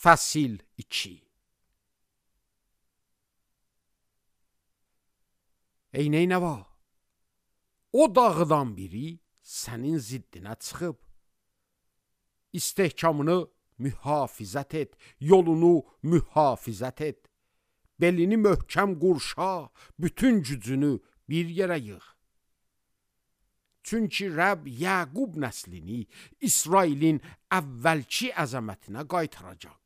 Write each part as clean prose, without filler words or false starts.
Fəsil 2. Ey Neynəva, o dağdan biri sənin ziddinə çıxıb. İstehkamını mühafizət et, yolunu mühafizət et. Belini möhkəm qurşa, bütün gücünü bir yerə yığ. Çünki Rəbb Yəqub nəslini İsrailin əvvəlki əzəmətinə qaytaracaq.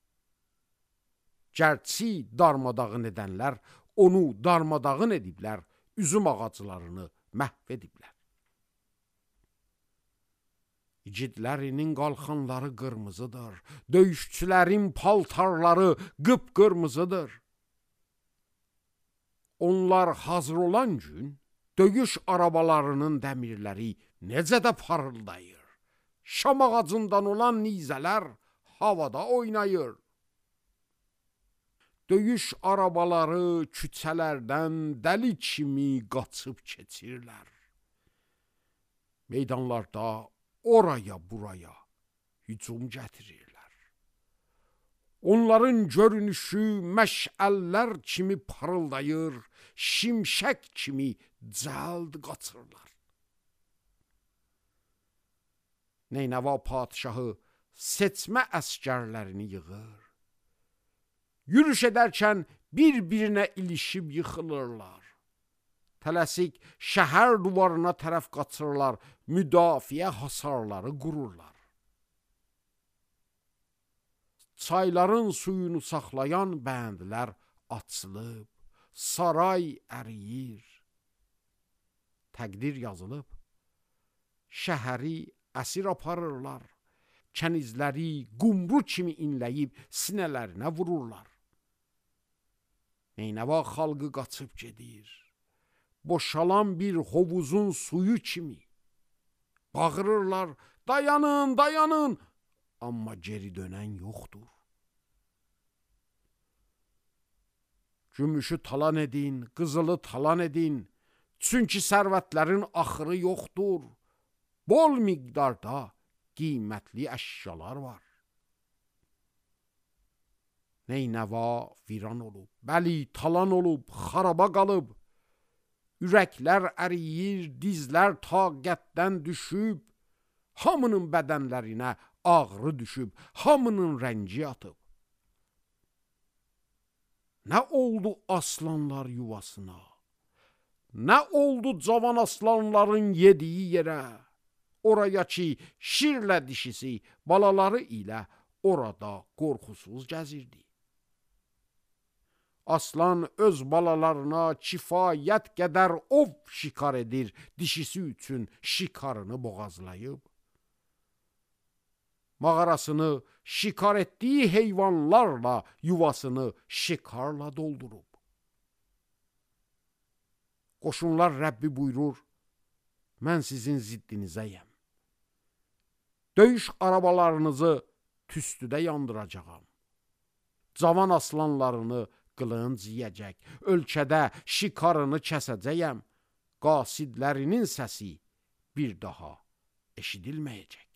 Gərçi darmadağın edənlər onu darmadağın ediblər, üzüm ağaclarını məhv ediblər. İgidlərinin qalxanları qırmızıdır, döyüşçülərin paltarları qıpqırmızıdır. Onlar hazır olan gün, döyüş arabalarının dəmirləri necə də parıldayır. Şam ağacından olan nizələr havada oynayır. Döyüş arabaları küçələrdən dəli kimi qaçıb keçirlər. Meydanlarda oraya buraya hücum gətirirlər. Onların görünüşü məşəllər kimi parıldayır, şimşək kimi cəld qaçırlar. Neynəva padişahı seçmə əsgərlərini yığır. Yürüş edərkən bir-birinə ilişib yıxılırlar. Tələsik şəhər duvarına tərəf qaçırlar, müdafiə hasarları qururlar. Çayların suyunu saxlayan bəndlər açılıb, saray əriyir. Təqdir yazılıb, şəhəri əsir aparırlar, kənizləri qumru kimi inləyib sinələrinə vururlar. Neynəva xalqı qaçıb gedir, boşalan bir hovuzun suyu kimi. Bağırırlar, dayanın, dayanın, amma geri dönən yoxdur. Gümüşü talan edin, qızılı talan edin, çünki sərvətlərin axırı yoxdur. Bol miqdarda qiymətli əşyalar var. Neynəva viran olub, bəli, talan olub, xaraba qalıb. Ürəklər əriyir, dizlər taqətdən düşüb. Hamının bədənlərinə ağrı düşüb, hamının rəngi atıb. Nə oldu aslanlar yuvasına? Nə oldu cavan aslanların yediyi yerə? Oraya ki, şirlə dişisi balaları ilə orada qorxusuz gəzirdi. Aslan öz balalarına kifayət qədər ov şikar edir, dişisi üçün şikarını boğazlayıb. Mağarasını şikar etdiyi heyvanlarla yuvasını şikarla doldurub. Qoşunlar Rəbbi buyurur, mən sizin ziddinizəyəm. Döyüş arabalarınızı tüstüdə yandıracağam. Cavan aslanlarını qılınc yiyəcək, ölkədə şikarını kəsəcəyəm, qasidlərinin səsi bir daha eşidilməyəcək.